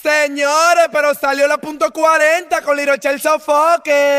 Señores, pero salió la punto 40 con Lil Rochelle Sofoque.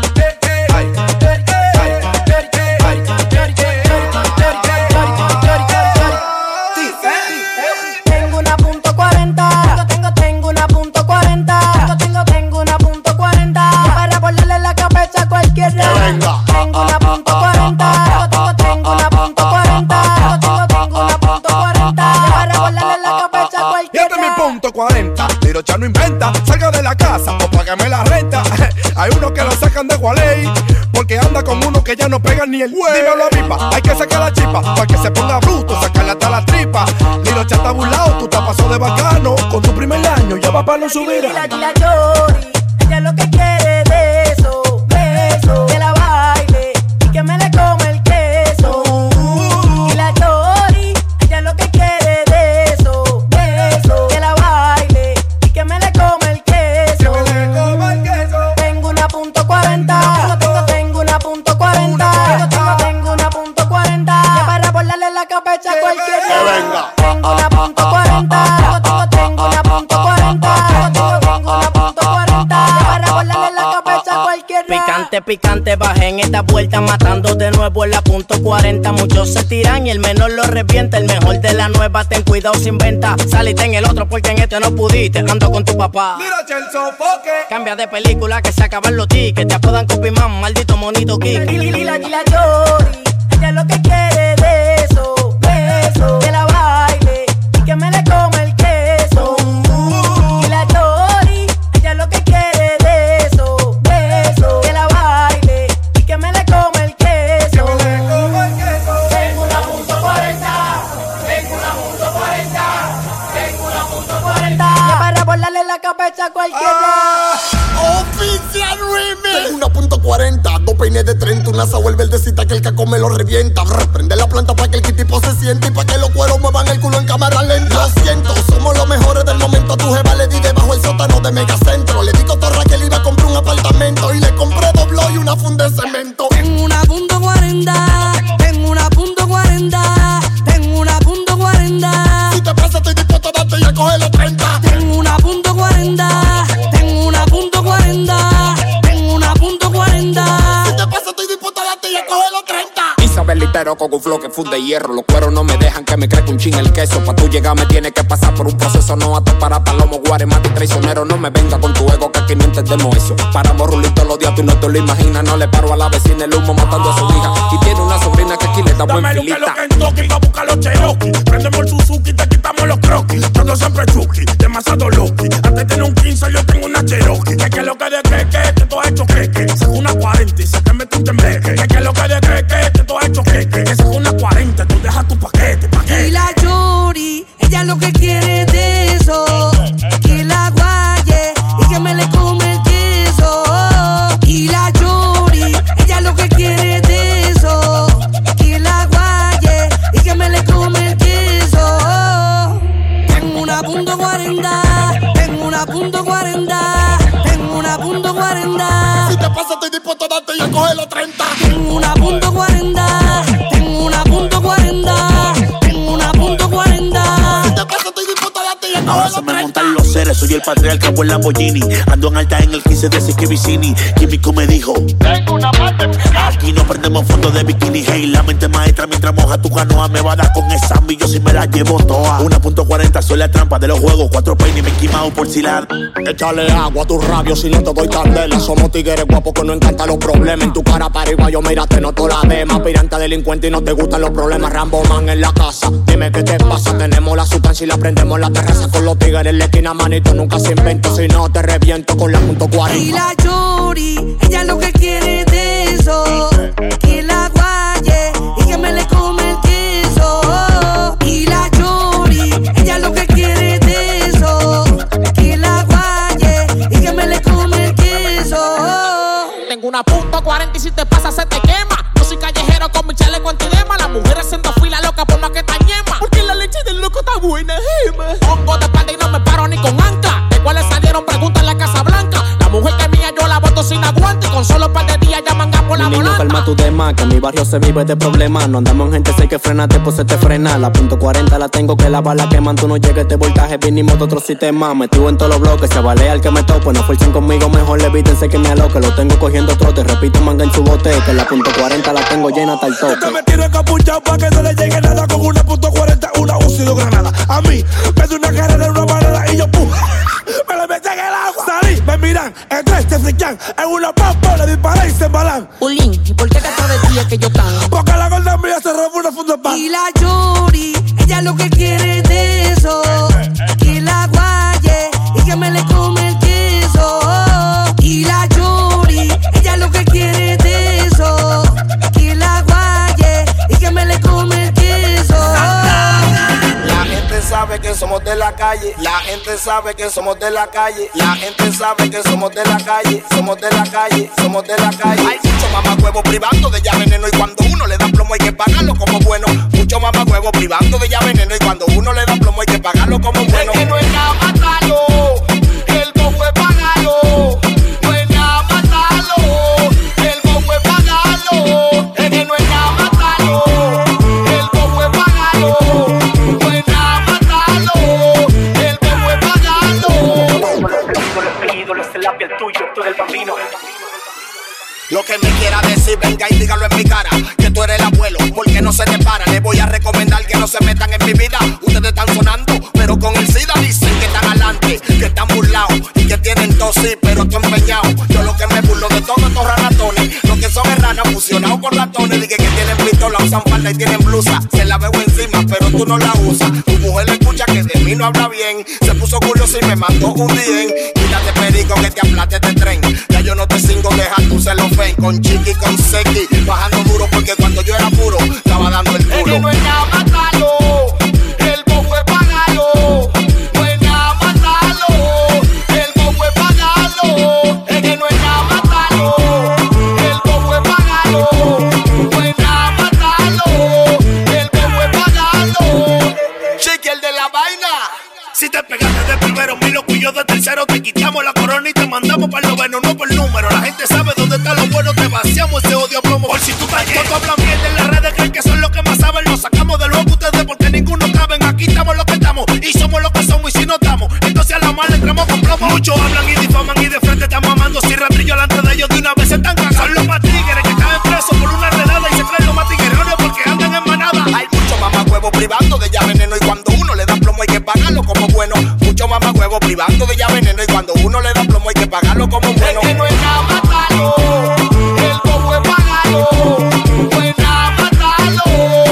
Tengo una punto 40. Tengo una punto 40. Tengo una punto 40. Para volarle la cabeza a cualquiera. Tengo una punto 40. Tengo una punto 40. Tengo una punto 40. Para volarle la cabeza a cualquiera. Y este es mi punto 40. Lil Rochelle no inventa. Salga de la casa o págame la renta. Hay unos que lo sacan de Gualey porque anda con uno que ya no pega ni el güey. Dímelo a pipa, hay que sacar la chipa para que se ponga bruto, sacarle hasta la tripa. Lil Rochelle está burlado, tú te pasó de bacano. Con tu primer año ya va para no subir. La Chori, ella lo que quiere de eso, que la baile y que me le come el queso. Y la Chori, ella lo que quiere de eso, que la baile y que me le come el queso. Tengo una punto 40. Tengo una punto 40. Tengo una punto 40. Para volarle la cabeza a cualquiera. Tengo una punto 40. Tengo una punto 40. Tengo una punto 40. Para volarle la cabeza a cualquiera. Picante, picante, bajé en esta vuelta matando de nuevo en la punto 40. Muchos se tiran y el menor lo revienta. El mejor de la nueva, ten cuidado sin venta. Saliste en el otro porque en este no pudiste. Ando con tu papá. Lil Rochelle Sofoque. Cambia de película que se acaban los tickets. Te apodan Copimán, maldito monito Kiki. Y la Chori, ella lo que quiere de eso, que la baile y que me le come el queso. Y la Chori, ella lo que quiere de eso, que la baile y que me le come el queso. Tengo una punto 40. Tengo una punto 40. Tengo una punto 40. Para volarle la cabeza a cualquiera. Oficial Remix. Tengo una punto 40, dos peines de 30, una Saúl verdecita que el caco me lo revienta. Prende la planta pa' que el kitipo se siente y pa' que los cueros muevan el culo en cámara lenta. Lo siento, somos los mejores del momento. A tu jeva le di debajo el sótano de Megacentro. Le digo torra que le iba a comprar un apartamento y le compré dobló y una funda de cemento. Tengo una punto 40. Tengo una punto 40. Tengo una punto 40. Si te pasa estoy dispuesto a darte y a coger los 30. Tengo una punto 40. Tengo una punto 40. Tengo una punto 40. Si te pasa estoy dispuesto a darte y a coger los 30. Isabel litero con un flow que funde hierro. Los cueros no me dejan que me crezca un chin el queso. Pa' tú llegar me tiene que pasar por un proceso. No ato para palomo, guaremate y traicionero. No me venga con tu ego que aquí no entendemos eso. Paramos rulitos los días, tú no te lo imaginas. No le paro a la vecina el humo matando a su hija. Y tiene una sobrina que aquí le da buen filita. Dame lo que en toque pa' buscar los Cherokee. Prendemos el Suzuki, te quitamos los croquis. Todo siempre chuki, demasiado loki. Antes tenía un 15, yo tengo una Cherokee. Que lo que de que tú has hecho que saco una 40 y se te mete un tembleque. Que lo que de que tú has hecho que saco una 40, tú dejas tu paquete. Y la Chori, ella lo que quiere es de eso, que la guaye y que me le come el queso. Y la Chori, ella lo que quiere es de eso, que la guaye y que me le come el queso. Tengo una punto 40. Tengo una punto 40. Tengo una punto 40. Si te pasa estoy dispuesto a darte y a coger los 30. Tengo una punto 40. Tengo una punto 40. Tengo una punto 40. Si te pasa estoy dispuesto a darte y a coger Ahora los se me 30. montan los seres, soy el patriarca en Lamborghini. Ando en alta en el 15 de Sique Vicini. Químico me dijo, tengo una parte. Aquí no prendemos fotos de bikini. Hey, la mente maestra mientras moja tu canoa. Me va a dar con esa y yo si me la llevo toda. 1.40 soy la trampa de los juegos. 4 peines y me quemado por si la... Échale agua a tus rabios si no te doy candela. Somos tigres guapos que no encantan los problemas. En tu cara para arriba yo mira te noto la dema. Aspirante delincuente y no te gustan los problemas. Rambo man en la casa, dime qué te pasa. Tenemos la sustancia y la prendemos en la terraza. Con los tigres en la esquina, manito, nunca se invento. Si no te reviento con la punto 40. Y la Chori, ella lo que quiere es de eso, que la guaye y que me le come el queso. Y la Chori, ella lo que quiere es de eso, que la guaye y que me le come el queso. Tengo una punto 40 y si te pasa se te quema. Yo soy callejero con mi chaleco antidema. Las mujeres haciendo fila loca por más que está ñema. Porque la leche del loco está buena, jema. Pongo de espalda y no me paro ni con ancla. ¿De cuáles salieron? Pregúntale a Casa Blanca. La mujer que es mía yo la boto sin aguante. Con solo un par de días ya manga por la volanta. tu demás, que en mi barrio se vive de problemas. No andamos en gente, sé que frenate, pues se te frena. La .40 la tengo que la bala queman. Tú no llegues, este voltaje vinimos de otro sistema. Metido en todos los bloques, se balea el que me tope. No fuercen conmigo, mejor evítense que me aloque. Lo tengo cogiendo trote, repito manga en su bote. Que la .40 la tengo llena hasta el tope. Yo me tiro encapuchado pa' que no le llegue nada. Con una .40, una UCI y 2 granadas. A mí, me da una cara de una manera y yo pum, me le metí en el agua. Salí, me miran, en 3 te friquean. En una pampa le disparé y se embalan. Ulín, ¿y por qué te atrás de ti es que yo canto? Porque la gorda mía se robó una funda de pan. Y la Yuri, ella lo que quiere es de eso, que la guaye y que me le come el queso. Y la Yuri, ella lo que quiere es de eso, que la guaye y que me le come el queso. La gente sabe que somos de la calle, la gente sabe que somos de la calle, la gente sabe que somos de la calle, somos de la calle, somos de la calle. Hay mucho mamahuevo privando de ya veneno y cuando uno le da plomo hay que pagarlo como bueno. Mucho mamahuevo privando de ya veneno y cuando uno le da plomo hay que pagarlo como bueno. Es que no es nada matarlo, el bobo es pagarlo. No es nada matarlo, el bobo es pagarlo. Es que no es nada matarlo, el bobo es pagarlo. No es nada matarlo, el bobo es pagarlo. Es el lápiz tuyo, tú del bambino. Lo que me quiera decir, venga y dígalo en mi cara, que tú eres el abuelo, porque no se te para. Le voy a recomendar que no se metan en mi vida. Ustedes están sonando, pero con el SIDA dicen que están adelante, que están burlados y que tienen dosis, pero estoy empeñado. Yo lo que me burlo de todos estos ratones, lo que son es ranas fusionados con ratones. Dije que tienen pistola, usan falda y tienen blusa. Se la veo encima, pero tú no la usas. Tu mujer le escucha que de mí no habla bien. Se puso curioso y me mandó un dien. Quítate perico que te aplate este tren. Ya yo no te cingo, deja tú se lo ven. Con chiqui, con sequi, bajando duro porque cuando yo era puro estaba dando el culo. Es que no es nada matarlo, el bobo es pagarlo. No es nada matarlo, el bobo es pagarlo. Es que no es nada matarlo, el bobo es pagarlo. No es nada matarlo, el bobo es pagarlo. Chiqui, el de la vaina. Si te pegaste de primero, mi loco y yo de tercero, te quitamos la corona y te mandamos para el noveno, no por número. La gente sabe dónde está lo bueno, te vaciamos ese odio plomo. Por si tú estás todos hablan bien en las redes, creen que son los que más saben. Los sacamos de luego ustedes porque ninguno caben. Aquí estamos los que estamos y somos los que somos y si no estamos, entonces a la mala entramos con plomo. Muchos hablan y difaman y de frente están mamando. Si rastrillo delante de ellos de una vez se están cagando. Son los más tigres que están presos por una redada y se creen los más tiguerones porque andan en manada. Hay mucho mamahuevo privando de ya veneno y cuando uno le da plomo hay que pagarlo como bueno. Mucho mamahuevo privando de ya veneno y cuando uno le da plomo hay que pagarlo como bueno. Es que no es nada matarlo, el bobo es pagarlo. No es nada matarlo,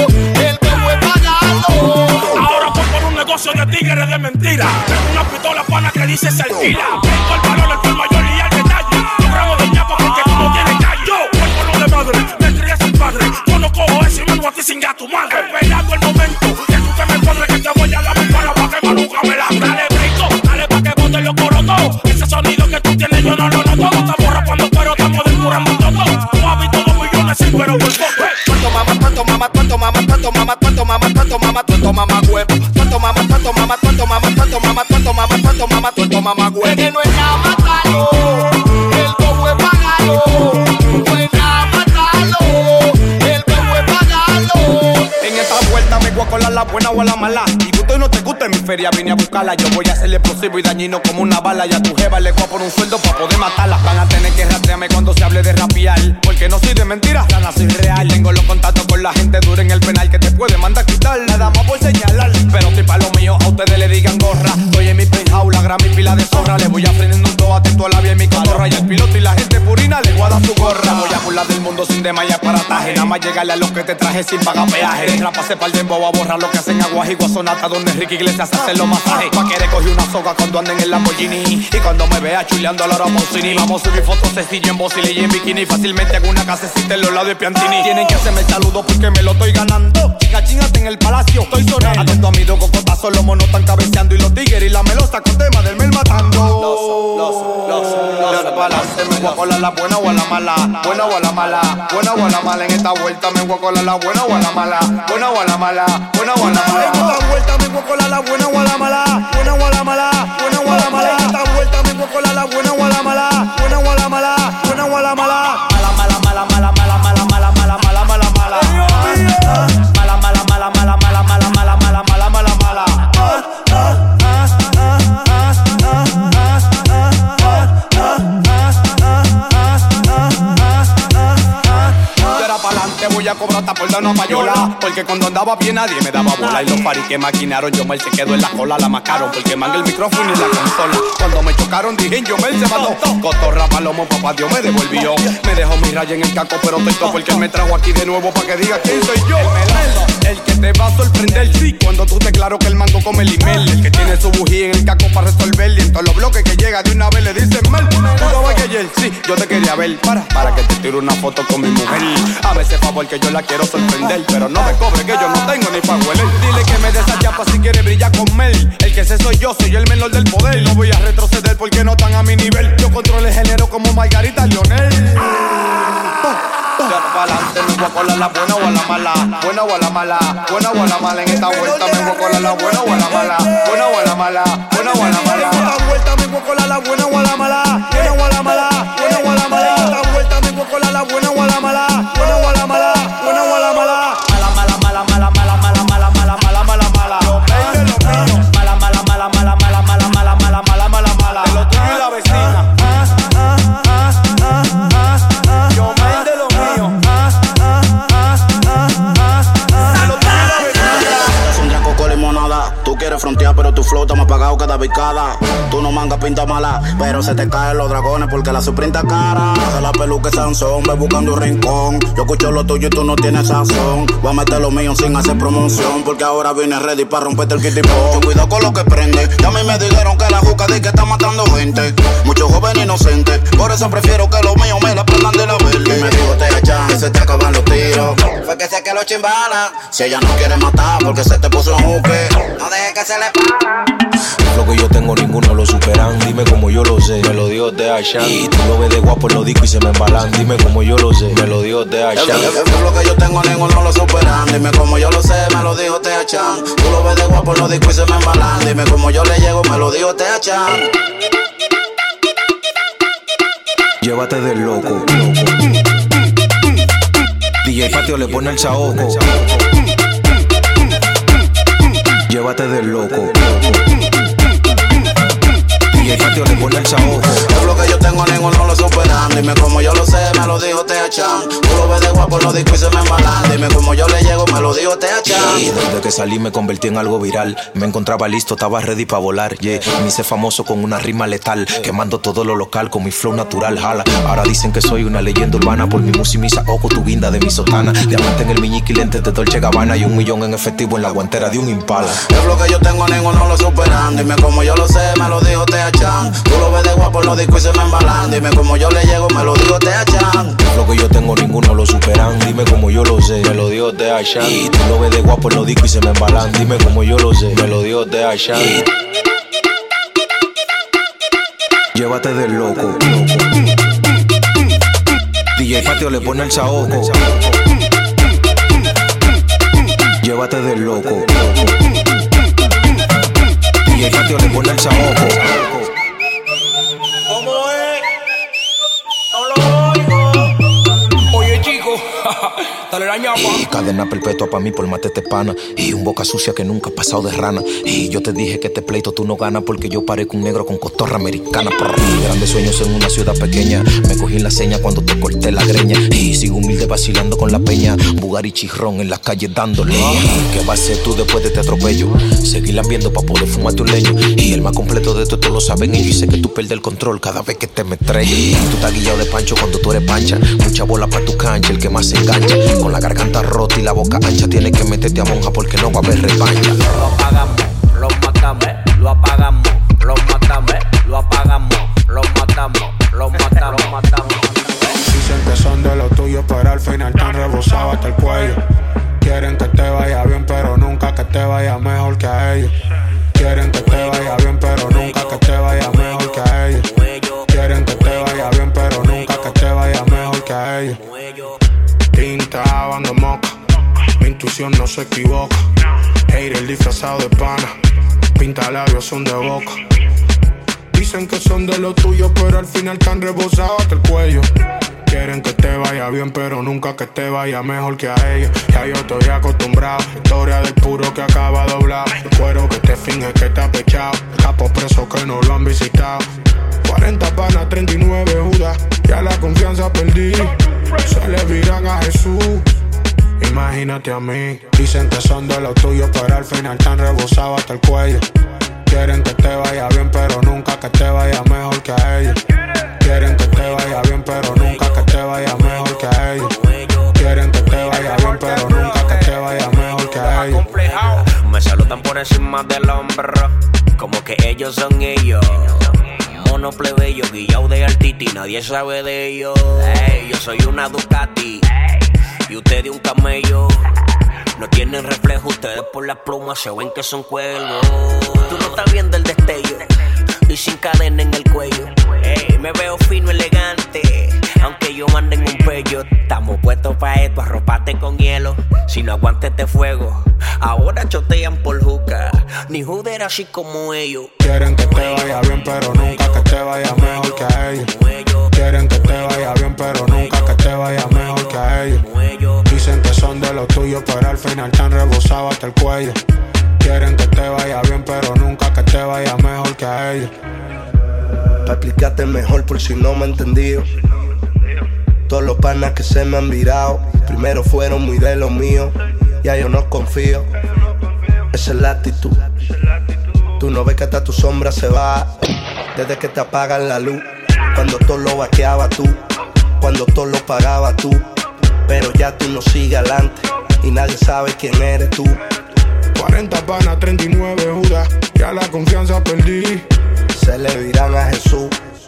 el bobo es pagarlo. Ahora voy por un negocio de tigres de mentira. Tengo una pistola pana que dice se alquila. Tengo el valor, el mayor y el detalle. Logramos de ñapo porque tú no tienes callo. Yo voy por lo de madre, me crié sin padre. Yo no cojo ese y me a ti sin gato madre. Esperando el momento que tú te me cuadres que te voy a la para que maluca me la. Dale brinco, dale pa' que bote los corotos. Ese sonido que tú tienes yo no lo noto. No estamos rapando pero estamos descurando todo. Tú has visto 2 millones sí pero por poco. Cuánto mamá, cuánto mamá, cuánto mamá, cuánto mamá, cuánto mamá, cuánto mamá, cuánto mamá huevo. Cuánto mamá, cuánto mamá, cuánto mamá, cuánto mamá, cuánto mamá, cuánto mamá, cuánto mamá huevo. Es que no es nada matarlo, el bobo es pagarlo. No es nada matarlo, el bobo es pagarlo. En esta vuelta me voy a colar la buena o a la mala. Y gusto y no te gusta en mi feria, vine a buscarla. Yo voy a hacerle explosivo y dañino como una bala. Y a tu jeva le voy a poner un sueldo para poder matarla. Van a tener que rastrearme cuando se hable de rapear, porque no soy de mentira, sana soy real. Tengo los contactos con la gente dura en el penal que te puede mandar quitar. Nada más por señalar, pero estoy pa' lo mío, a ustedes le digan gorra. Estoy en mi penthouse, la gran mi pila de zorra. Le voy a aprendiendo un todo atento a la vía en mi cotorra. Y el piloto y la gente purina le voy a dar su gorra. Voy a burlar del mundo sin desmayar para ataje. Nada más llegarle a los que te traje sin pagar peaje. El rapa se pa'l dembow a borrar lo que hacen aguas y guasonata donde Ricky Iglesias hace los masajes. Pa' que coge una soga cuando anden en Lamborghini. Y cuando me vea chuleando a Laura Pausini. Vamos a subir fotos sencillo en Bosili y en bikini. Fácilmente hago una casecita en los lados de Piantini. Tienen que hacerme el saludo porque me lo estoy ganando. Chica, chingate en el palacio, estoy sonando. Atento a mi dos cocotazos, los monos están cabeceando. Y los tigres y la melosa con tema del mel matando. Los balances, me voy a colar la buena o a la mala. Buena o a la mala, buena o a la mala. En esta vuelta me voy a colar la buena o a la mala. Buena o a la mala, buena o a la mala. En esta vuelta me voy a colar la buena o a la mala. Buena o a la mala, buena o a la mala. En esta vuelta me voy a colar la buena o a la mala. Buena o a la mala, buena o a la mala. Mala, mala, mala, mala, mala, mala, mala. voy a cobrar hasta por dar una payola. Porque cuando andaba bien nadie me daba bola. Y los paris que maquinaron, Yomel se quedó en la cola. La marcaron porque manga el micrófono y la consola. Cuando me chocaron dije, Yomel se mandó. Cotorra, palomo, papá Dios me devolvió. Me dejó mi raya en el caco, pero estoy todo porque él me trajo aquí de nuevo pa' que diga quién soy yo. El que te va a sorprender, sí, cuando tú te claro que el mango come el email. El que tiene su bujía en el caco para resolver. Y en todos los bloques que llega de una vez le dicen mal. Tú sabes que ayer, sí, yo te quería ver para que te tire una foto con mi mujer. A veces favor que yo la quiero sorprender, pero no me cobre que yo no tengo ni pa' hueler. Dile que me dé esa chapa si quiere brillar con Mel. El que sé soy yo, soy el menor del poder. No voy a retroceder porque no están a mi nivel. Yo controlo el género como Margarita Lionel. Para adelante me voy a colar la buena o a la mala. Buena o a la mala, buena o a la mala. En esta vuelta me voy a colar la buena o a la mala. Buena o a la mala, buena o a la mala. En esta vuelta me voy a colar la buena o a la mala. Buena o a la mala, buena o a la mala. En esta vuelta me voy a colar la buena o a la mala. Buena o a la mala, buena o a la mala. Mala, mala, mala, mala, mala, mala, mala, mala, mala, mala, mala. Mala, mala, mala, mala, mala, mala, mala, mala, mala, mala, mala. De lo tuyo y la vecina. Yo me de lo mío. Tú quieres frontear, pero tu flow está más pagado que David Cada. Tú no mangas pinta mala, pero se te caen los dragones porque la suprinta cara. Hace la peluca y Sansón, ve buscando un rincón. Yo escucho lo tuyo y tú no tienes sazón. Voy a meter lo mío sin hacer promoción, porque ahora vine ready para romperte el kitipón. Yo cuido con lo que prende. Y a mí me dijeron que la juca de que está matando gente. Muchos jóvenes inocentes, por eso prefiero que los míos me la prendan de la verde. Y me dijo te echan, que se te acaban los tiros. Fue que sé que lo chimbalan. Si ella no quiere matar, porque se te puso un juque. No deje que se le para. Lo que yo tengo ninguno lo superan. Dime como yo lo sé, me lo dio de Ashan. Y tú lo ves de guapo en los discos y se me embalan. Dime como yo lo sé, me lo dio de Ashan. Lo que yo tengo ninguno lo superan. Dime como yo lo sé, me lo dijo Teachan. Tú lo ves de guapo en los discos y se me embalan. Dime como yo le llego, me lo dijo Teachan. Llévate del loco. DJ Patio le pone el saoco. Llévate del loco. DJ Patio le pone el saoco. Lo que yo tengo ninguno lo superan. Dime como yo lo sé, me lo dijo Teachan. Tú lo ves de guapo en los discos y se me embalan. Dime como yo le llego, me lo dijo Teachan. Y desde que salí me convertí en algo viral. Me encontraba listo, estaba ready para volar. Yeah, me hice famoso con una rima letal, quemando todo lo local con mi flow natural. Jala, ahora dicen que soy una leyenda urbana por mi música y mi saoco, tu guinda de mi sotana. Diamante en el miñiqui, lentes de Dolce Gabbana y 1 millón en efectivo en la guantera de un Impala. Lo que yo tengo ninguno lo superan. Dime como yo lo sé, me lo dijo Teachan. Tú lo ves de guapo en los discos y se me embalan. Dime como yo le llego, me lo dijo Teachan. Lo que yo tengo ninguno lo superan. Dime como yo lo sé, me lo dijo Teachan. Y tú lo ves de guapo en los discos y se me embalan. Dime como yo lo sé, me lo dijo Teachan. Llévate del loco. DJ Patio le pone el saoco. Llévate del loco. DJ Patio le pone el saoco. ¿Cómo es? No lo oigo. Oye, chico, dale la ñapa. Y cadena perpetua pa' mí por matete pana. Y un boca sucia que nunca ha pasado de rana. Y yo te dije que este pleito tú no ganas porque yo parezco un negro con cotorra americana. Y grandes sueños en una ciudad pequeña. Me cogí en la seña cuando te corté la greña. Y sigo humilde vacilando con la peña. Bugari chirrón en las calles dándole. ¿Qué vas a hacer tú después de este atropello? Seguir lambiendo pa' poder fumar tu leño. Y el más completo de todo lo saben ellos. Y sé que tú pierdes el control cada vez que te me estrello. Y tú estás guillado de pancho cuando tú eres pancha. Mucha bola pa' tu cancha, el que más se engancha. Con la garganta rota y la boca ancha. Tienes que meterte a monja porque no va a haber revancha. Lo apagamos, lo matamos, lo apagamos, lo matamos, lo apagamos, lo matamos, lo matamos, lo matamos. Dicen que son de los tuyos, pero al final están rebosados hasta el cuello. Quieren que te vaya bien, pero nunca que te vaya mejor que a ellos. Quieren que te vaya bien, pero nunca que te vaya mejor que a ellos. Quieren que te vaya bien, pero nunca que te vaya mejor que a ellos. Tinta, bando moca, mi intuición no se equivoca. Hater disfrazado de pana, pinta labios son de boca. Dicen que son de los tuyos, pero al final están rebosados hasta el cuello. Quieren que te vaya bien, pero nunca que te vaya mejor que a ellos. Ya yo estoy acostumbrado, historia del puro que acaba doblado. El cuero que te finge que está pechado, capos presos que no lo han visitado. 40 panas, 39 judas, ya la confianza perdí. Se le viran a Jesús. Imagínate a mí. Dicen que son de los tuyos, pero al final te han rebosado hasta el cuello. Quieren que te vaya bien, pero nunca que te vaya mejor que a ellos. Quieren que te vaya bien, pero nunca que te vaya mejor que a ellos. Quieren que te vaya bien, pero nunca que te vaya mejor que a ellos. Me saludan por encima del hombro, como que ellos son ellos. Mono plebeyo, guillao de Altiti, nadie sabe de ellos. Hey, yo soy una Ducati y usted de un camello. No tienen reflejo, ustedes por las plumas se ven que son cuervos. Tú no estás viendo el destello y sin cadena en el cuello. Hey, me veo fino, elegante, aunque yo mande en un pello. Estamos puestos pa' esto, arropate con hielo. Si no aguantes este fuego, ahora chotean por juca. Ni joder así como ellos. Quieren que te vaya bien, pero nunca que te vaya mejor que a ellos. Quieren que te vaya bien, pero nunca que te vaya mejor que a ellos. Dicen que son de los tuyos, pero al final te han rebosado hasta el cuello. Quieren que te vaya bien, pero nunca que te vaya mejor que a ellos. Pa' explicarte mejor por si no me he entendido. Todos los panas que se me han virado, primero fueron muy de lo mío. Ya yo no confío, esa es la actitud. Tú no ves que hasta tu sombra se va desde que te apagan la luz. Cuando todo lo vaqueaba tú, cuando todo lo pagaba tú. Pero ya tú no sigues adelante y nadie sabe quién eres tú. 40 panas, 39 Judas, ya la confianza perdí. Se le dirán a Jesús,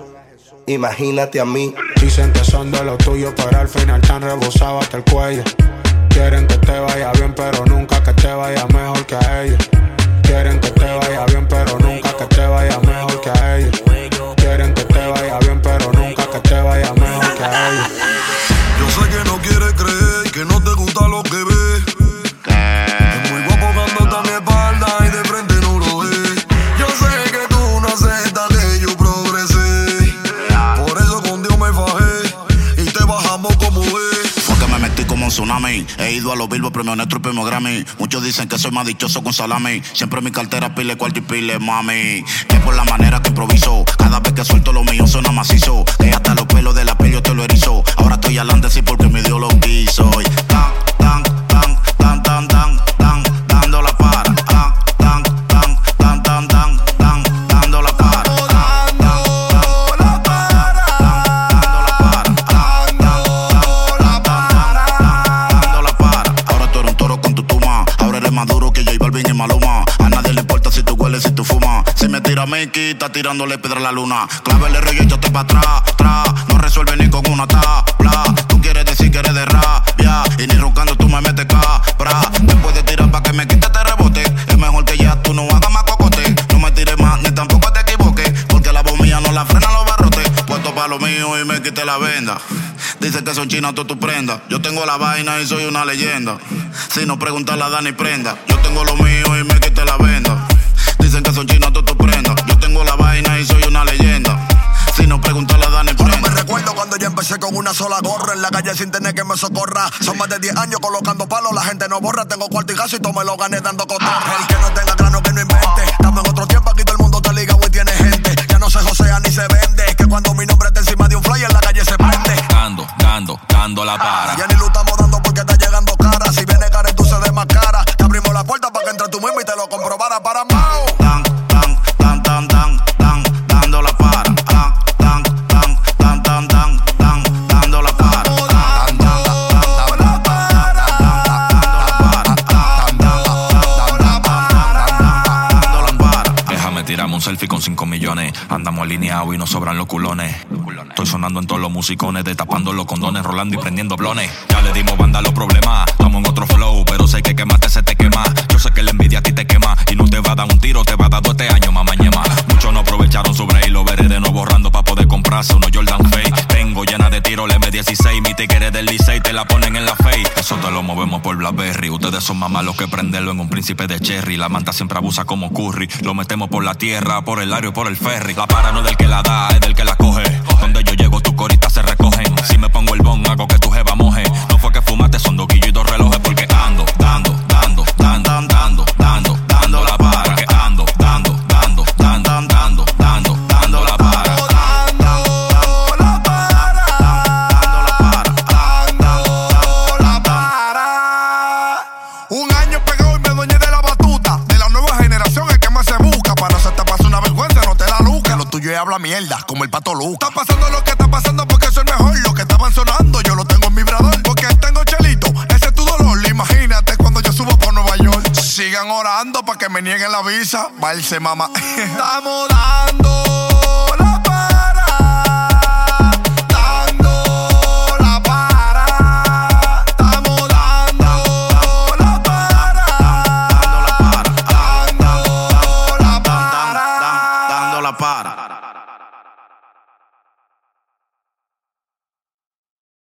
imagínate a mí. Dicen que son de los tuyos, pero al final te han rebosado hasta el cuello. Quieren que te vaya bien, pero nunca que te vaya mejor que a ellos. Quieren que te vaya bien, pero nunca que te vaya mejor que a ellos. Quieren que te vaya bien, pero nunca que te vaya mejor que a ellos. Yo sé que no quieres creer, que no te gusta lo que ves. Es muy guapo cuando está a mi espalda y de frente no lo ves. Yo sé que tú no aceptas que yo progresé. Por eso con Dios me fajé y te bajamos como es. Fue que me metí como un tsunami. He ido a los Billboard, premio Netro y premio Grammy. Muchos dicen que soy más dichoso con salami. Siempre en mi cartera pile cuarto y pile mami. Que por la manera que improviso, cada vez que suelto lo mío suena macizo. Que hasta los pelos de la piel yo te lo erizo. Ahora estoy adelante sí porque mi Dios lo quiso. Y tan, tan, tan, tan, tan, tan, tan, dando la para. Tan, tan, tan, tan, tan, tan, tan, dando la para. Más duro que J Balvin y Maluma. A nadie le importa si tú hueles, si tú fumas. Si me tira Mickey, está tirándole piedra a la luna. Clávele rollo y échate pa' atrás. No resuelve ni con una tabla. Tú quieres decir que eres de rabia y ni roncando tú me metes cabra. Después de tirar pa' que me quite te rebote. Es mejor que ya tú no hagas más cocote. No me tires más ni tampoco te equivoques, porque la voz mía no la frena los barrotes. Puesto pa' lo mío y me quité la venda. Dice que son chinas tú prendas. Yo tengo la vaina y soy una leyenda. Si no preguntas la Dani prenda. Yo tengo lo mío y me quité la venda. Dicen que son chinas tú prendas. Yo tengo la vaina y soy una leyenda. Si no preguntas la Dani prenda. Ahora me recuerdo cuando yo empecé con una sola gorra en la calle sin tener que me socorra. Son más de 10 años colocando palos, la gente no borra. Tengo cuarto y gaso y todo me lo gané dando cotorra. El que no tenga grano que no invente. Estamos en otro tiempo, aquí todo el mundo está ligado y tiene gente. Ya no se josea ni se vende. Que cuando mi nombre está encima de un flyer en la calle se prende. Dando la para. Ya ni lo estamos dando porque está llegando cara. Si viene cara tú se desmascara. Te abrimos la puerta para que entre tú mismo y te lo comprobara para Mao. Tan, tan, tan, tan, tan, tan, dando la para. Tan, tan, tan, tan, tan, tan, tan, dando la para. Déjame tirarme un selfie con 5 millones. Andamos alineados y nos sobran los culones. Estoy sonando en todos los musicones, destapando los condones, rolando y prendiendo blones. Ya le dimos banda a los problemas, estamos en otro flow, pero sé que quemarte se te quema. Yo sé que la envidia a ti te quema y no te va a dar un tiro, te va a dar 2 este año, mamá ñema. Muchos no aprovecharon su break, lo veré de nuevo borrando pa' poder comprarse unos Jordan Fake. Tengo llena de tiros, le M16, mi tigre del Licey te la ponen en la face. Eso te lo movemos por Blackberry, ustedes son más malos que prenderlo en un príncipe de cherry. La manta siempre abusa como curry, lo metemos por la tierra, por el aire y por el ferry. La para no es del que la da, es del que la coge. Donde yo llego, tus coritas se recogen. Si me pongo el bon, hago que tu jeva moje. No fue que fumaste, son 2 guillos y 2 relojes. Porque ando la para. Porque ando la para. habla mierda, como el Pato Luca. Está pasando lo que está pasando porque soy mejor. Lo que estaban sonando, yo lo tengo en vibrador. Porque tengo chelito, ese es tu dolor. Imagínate cuando yo subo por Nueva York. Sigan orando para que me nieguen la visa. Valse, mamá. Estamos dando